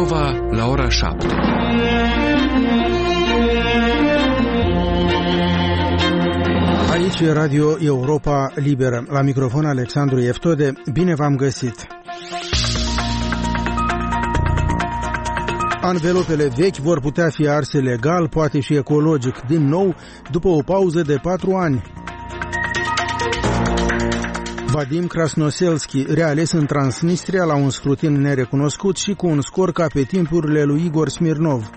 Moldova la ora 7. Aici e Radio Europa Liberă. La microfon Alexandru Eftode. Bine v-am găsit! Anvelopele vechi vor putea fi arse legal, poate și ecologic, din nou, după o pauză de 4 ani. Vadim Krasnoselski, reales în Transnistria la un scrutin nerecunoscut și cu un scor ca pe timpurile lui Igor Smirnov.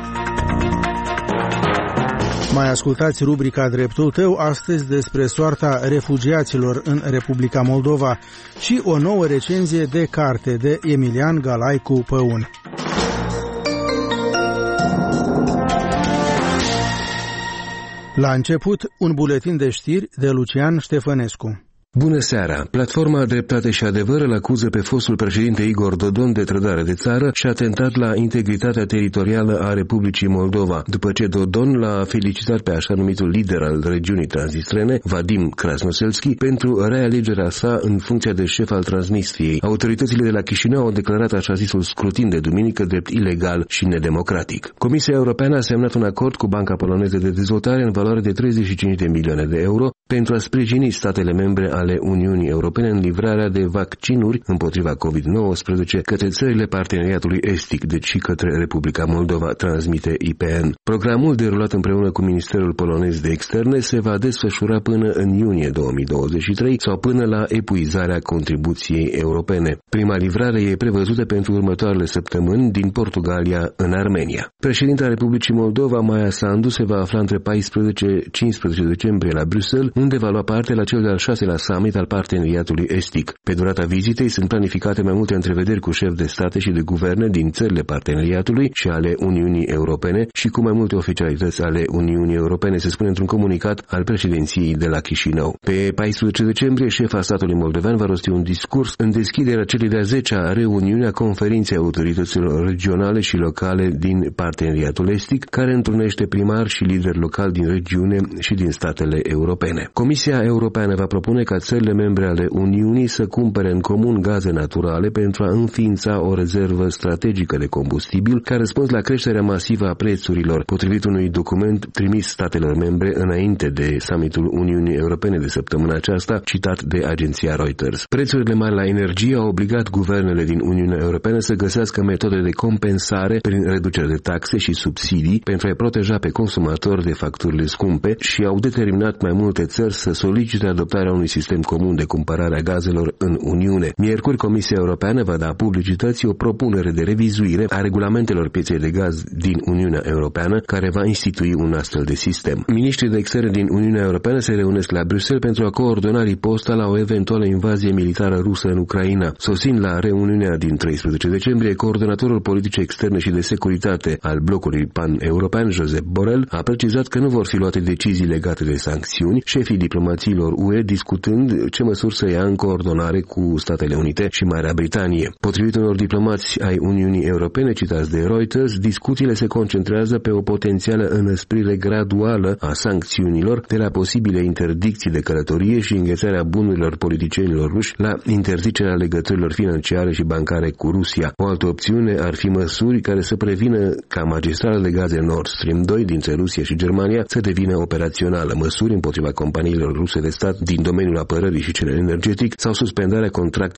Mai ascultați rubrica Dreptul tău astăzi despre soarta refugiaților în Republica Moldova și o nouă recenzie de carte de Emilian Galaicu Păun. La început, un buletin de știri de Lucian Ștefănescu. Bună seara! Platforma Dreptate și Adevăr îl acuză pe fostul președinte Igor Dodon de trădare de țară și atentat la integritatea teritorială a Republicii Moldova, după ce Dodon l-a felicitat pe așa numitul lider al regiunii transnistrene, Vadim Krasnoselski, pentru realegerea sa în funcția de șef al Transnistriei. Autoritățile de la Chișinău au declarat așa zisul scrutin de duminică drept ilegal și nedemocratic. Comisia Europeană a semnat un acord cu Banca Poloneză de Dezvoltare în valoare de 35 de milioane de euro pentru a sprijini statele membre ale Uniunii Europene în livrarea de vaccinuri împotriva COVID-19 către țările parteneriatului estic, deci și către Republica Moldova, transmite IPN. Programul, derulat împreună cu Ministerul Polonez de Externe, se va desfășura până în iunie 2023 sau până la epuizarea contribuției europene. Prima livrare e prevăzută pentru următoarele săptămâni din Portugalia în Armenia. Președintele Republicii Moldova, Maia Sandu, se va afla între 14-15 decembrie la Bruxelles, unde va lua parte la cel de-al 6-lea summit al parteneriatului estic. Pe durata vizitei sunt planificate mai multe întrevederi cu șefi de state și de guverne din țările parteneriatului și ale Uniunii Europene și cu mai multe oficialități ale Uniunii Europene, se spune într-un comunicat al președinției de la Chișinău. Pe 14 decembrie, șefa statului moldovean va rosti un discurs în deschiderea celei de-a 10-a reuniune a conferinței autorităților regionale și locale din parteneriatul estic, care întrunește primari și lideri locali din regiune și din statele europene. Comisia Europeană va propune ca țările membre ale Uniunii să cumpere în comun gaze naturale pentru a înființa o rezervă strategică de combustibil ca răspuns la creșterea masivă a prețurilor, potrivit unui document trimis statelor membre înainte de summitul Uniunii Europene de săptămâna aceasta, citat de agenția Reuters. Prețurile mari la energie au obligat guvernele din Uniunea Europeană să găsească metode de compensare prin reducere de taxe și subsidii pentru a-i proteja pe consumatori de facturile scumpe și au determinat mai multe țări să solicite adoptarea unui sistem comun de cumpărare a gazelor în Uniune. Miercuri, Comisia Europeană va da publicității o propunere de revizuire a regulamentelor pieței de gaz din Uniunea Europeană, care va institui un astfel de sistem. Miniștrii de externe din Uniunea Europeană se reunesc la Bruxelles pentru a coordona riposta la o eventuală invazie militară rusă în Ucraina. Sosind la reuniunea din 13 decembrie, coordonatorul politic externe și de securitate al blocului pan-european, Josep Borrell, a precizat că nu vor fi luate decizii legate de sancțiuni, șefii diplomațiilor UE discutând ce măsuri să ia în coordonare cu Statele Unite și Marea Britanie. Potrivit unor diplomați ai Uniunii Europene citați de Reuters, discuțiile se concentrează pe o potențială înăsprire graduală a sancțiunilor, de la posibile interdicții de călătorie și înghețarea bunurilor politicienilor ruși la interzicerea legăturilor financiare și bancare cu Rusia. O altă opțiune ar fi măsuri care să prevină ca magistrala de gaze Nord Stream 2 dintre Rusia și Germania să devină operațională, măsuri împotriva companiilor ruse de stat din domeniul apărării și cel energetic sau suspendarea contractelor